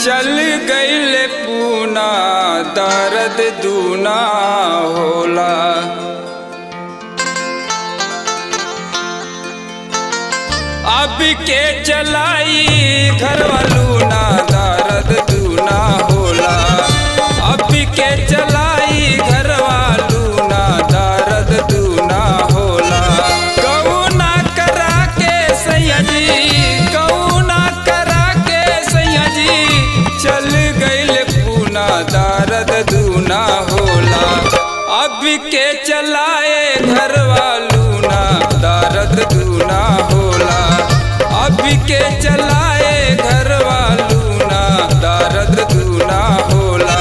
चल गइले पूना दर्द दूना होला। अब के चलाई घर वालू ना दर्द दूना होला। अब के चलाई घर वालू ना दर्द दूना होला। कौना करा के सैया जी, कौना करा के सैया जी, चल गइले पूना दर्द दूना होला। अब के चलाए घर वालू ना दर्द दूना होला। अब के चलाए घर वालू ना दर्द दूना होला।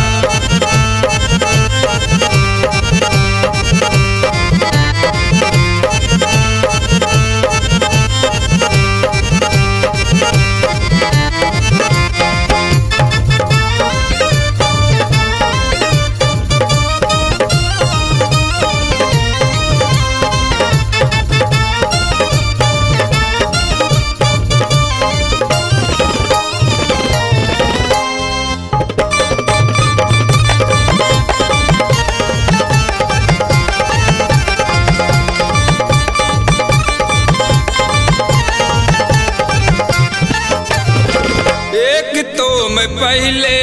तो मैं पहले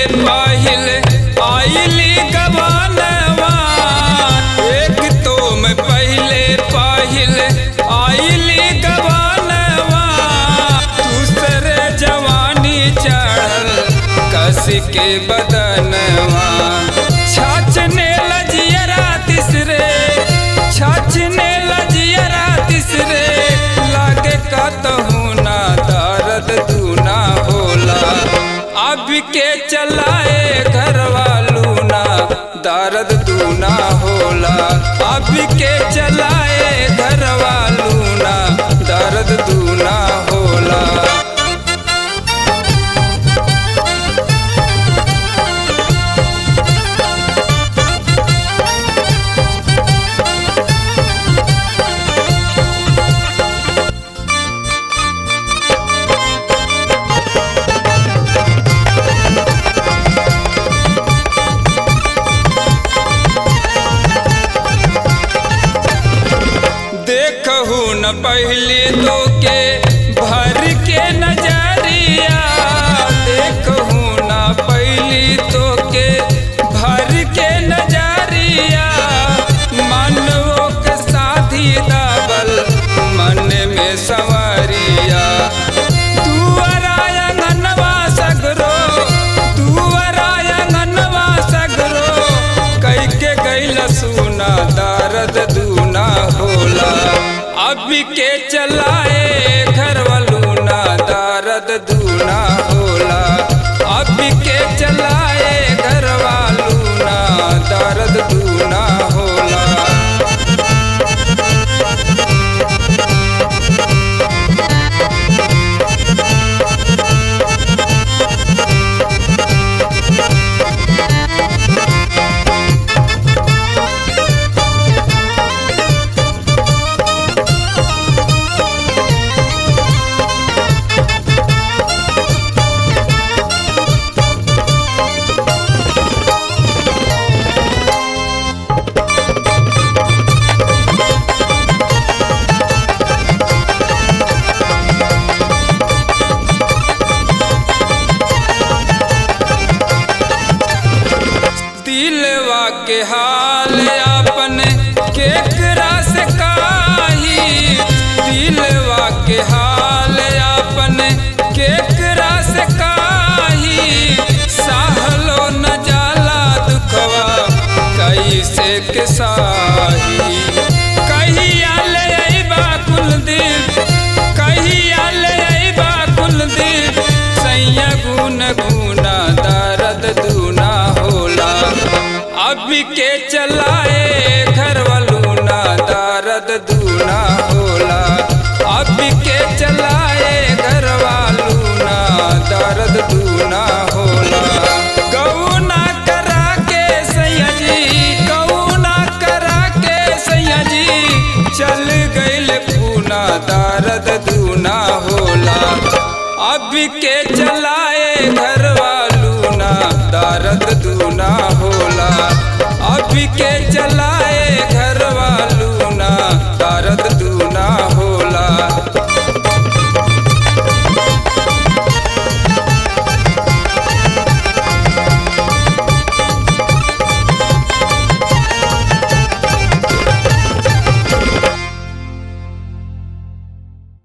आइली गवानवा। एक तो मैं पहले आइली गवानवा। दूसरे जवानी चढ़ल कस के बदनवा। छाछने लजियरा तिसरे, छाछने लजियरा तिसरे, लागे कहूँ ना दर्द दूना होला। अब के चलाए घर वालू ना दर्द दूना होला। अब के चलाए घर वालू ना दर्द दूना होला। देखहु न पहले तो के भर के नजरिया। देखहु न पहली तो के भर के नजरिया। मनवो के साथी दाबल मन में संवरिया। तुअराया ननवा सगरो, तुअराया ननवा सगरो, कई के गइल सुना दर्द दूना होला। अब के चलाए घर वालू ना दर्द दूना होला। अब के चलाए घर वालू ना दर्द दूना होला। दिलवा के हाल अपन केकरा से काही। दिलवा के हाल अपन केकरा से काही। सहलो न जाला दुखवा कैसे के साही। कहिया ले अइबा कुलदीप, कहिया ले अइबा कुलदीप, सैया गुन गुना दर्द दूना होला। अब के चलाए घर वालू ना दर्द दूना होला। अब के चलाए घर वालू ना दर्द दूना होला। कौना करा के सैया जी, कौना करा के सैया जी, चल गइल पूना दर्द दूना होला। अब के चलाए घर